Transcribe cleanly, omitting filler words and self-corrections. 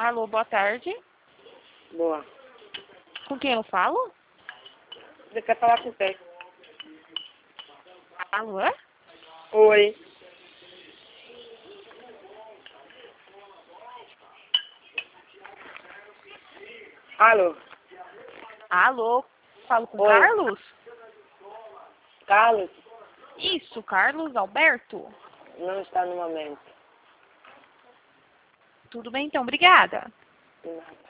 Alô, boa tarde. Boa. Com quem eu falo? Você quer falar com quem? Alô? Oi. Alô? Alô, falo com Oi. Carlos? Carlos? Isso, Carlos Alberto. Não está no momento. Tudo bem então, obrigada. De nada.